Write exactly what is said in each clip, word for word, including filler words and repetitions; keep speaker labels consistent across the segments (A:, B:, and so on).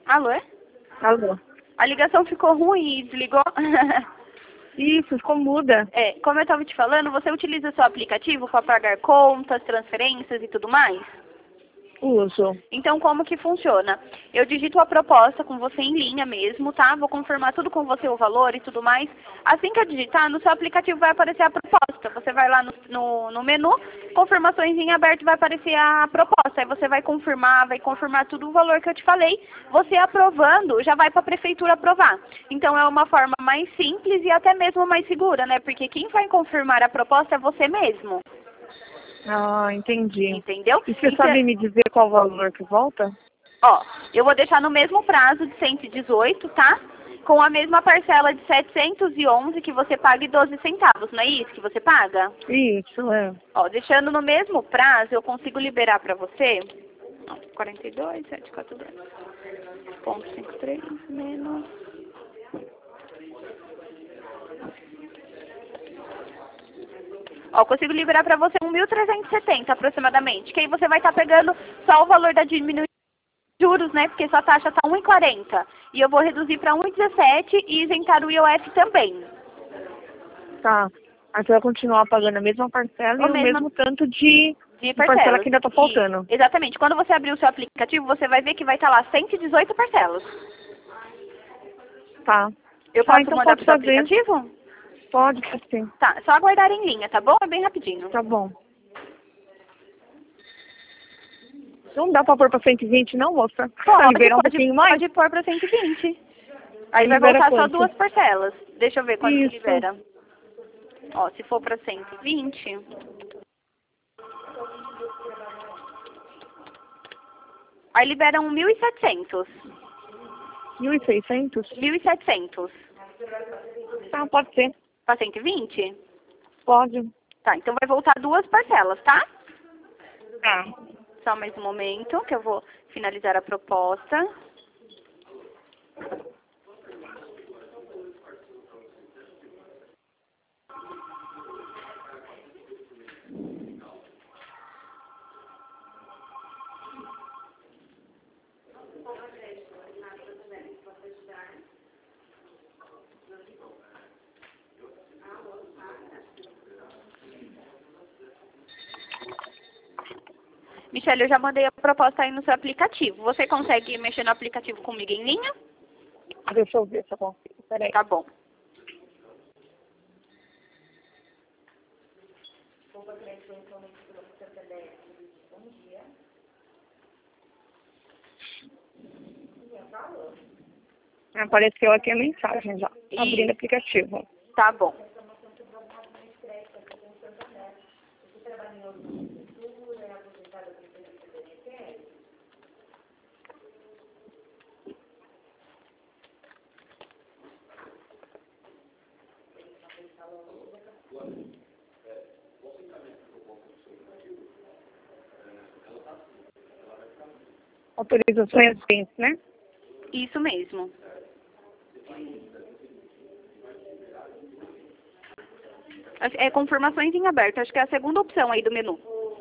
A: Alô? É?
B: Alô?
A: A ligação ficou ruim e desligou.
B: Isso, ficou muda.
A: É, como eu estava te falando, você utiliza seu aplicativo para pagar contas, transferências e tudo mais?
B: Uso.
A: Então, como que funciona? Eu digito a proposta com você em linha mesmo, tá? Vou confirmar tudo com você, o valor e tudo mais. Assim que eu digitar, no seu aplicativo vai aparecer a proposta. Você vai lá no, no, no menu, confirmações em aberto, vai aparecer a proposta. Aí você vai confirmar, vai confirmar tudo o valor que eu te falei. Você aprovando, já vai para a prefeitura aprovar. Então, é uma forma mais simples e até mesmo mais segura, né? Porque quem vai confirmar a proposta é você mesmo.
B: Ah, entendi.
A: Entendeu?
B: E você
A: Então,
B: sabe me dizer qual o valor que volta?
A: ó, eu vou deixar no mesmo prazo de cento e dezoito, tá? Com a mesma parcela de setecentos e onze que você paga e doze centavos, não é isso que você paga?
B: Isso, é.
A: Ó, deixando no mesmo prazo, eu consigo liberar pra você, ó, quarenta e dois, setecentos e quarenta e dois, ponto cinquenta e três, menos... Ó, consigo liberar pra você um mil trezentos e setenta aproximadamente, que aí você vai estar pegando só o valor da diminuição de juros, né? Porque sua taxa tá um e quarenta. E eu vou reduzir para um e dezessete e isentar o I O F também.
B: Tá. Aí você vai continuar pagando a mesma parcela
A: O
B: e o
A: mesmo
B: mesmo tanto de,
A: de
B: de parcela
A: parcelas.
B: que ainda tá faltando.
A: E, exatamente. Quando você abrir o seu aplicativo, você vai ver que vai estar lá cento e dezoito parcelas.
B: Tá.
A: Eu
B: Tá,
A: posso
B: então
A: mandar pro
B: pode
A: seu
B: fazer.
A: aplicativo?
B: Pode, pode sim.
A: Tá, só aguardar em linha, tá bom? É bem rapidinho.
B: Tá bom. Não dá pra pôr pra cento e vinte não, moça? Pra
A: Pode,
B: liberar um
A: pode,
B: pouquinho mais?
A: pode pôr para cento e vinte. Aí vai
B: Libera
A: voltar só
B: quanto?
A: duas parcelas. Deixa eu ver quanto que
B: Isso.
A: libera. Ó, se for para cento e vinte... Aí libera um mil e setecentos.
B: mil e seiscentos?
A: mil e setecentos.
B: Tá, pode ser.
A: Para cento e vinte?
B: Pode.
A: Tá, então vai voltar duas parcelas, tá?
B: Tá.
A: Só mais um momento que eu vou finalizar a proposta. Michele, eu já mandei a proposta aí no seu aplicativo. Você consegue mexer no aplicativo comigo em linha?
B: Deixa eu ver se eu consigo. Peraí.
A: Tá bom.
B: Apareceu aqui a mensagem já.
A: E...
B: Abrindo o aplicativo.
A: Tá bom.
B: Autorizações bens, né?
A: Isso mesmo. É confirmações em aberto. Acho que é a segunda opção aí do menu.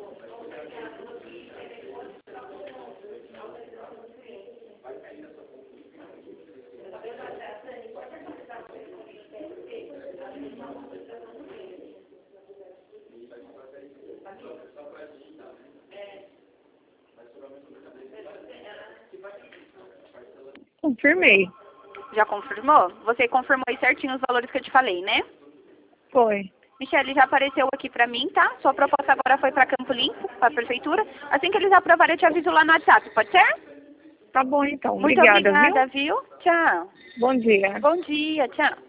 B: Confirmei.
A: Já confirmou? Você confirmou aí certinho os valores que eu te falei, né?
B: Foi.
A: Michele, já apareceu aqui pra mim, tá? Sua proposta agora foi pra Campo Limpo, pra prefeitura. Assim que eles aprovarem, eu te aviso lá no WhatsApp, pode ser?
B: Tá bom, então.
A: Muito
B: Obrigada,
A: obrigada,
B: viu?
A: viu? Tchau.
B: Bom dia.
A: Bom dia, tchau.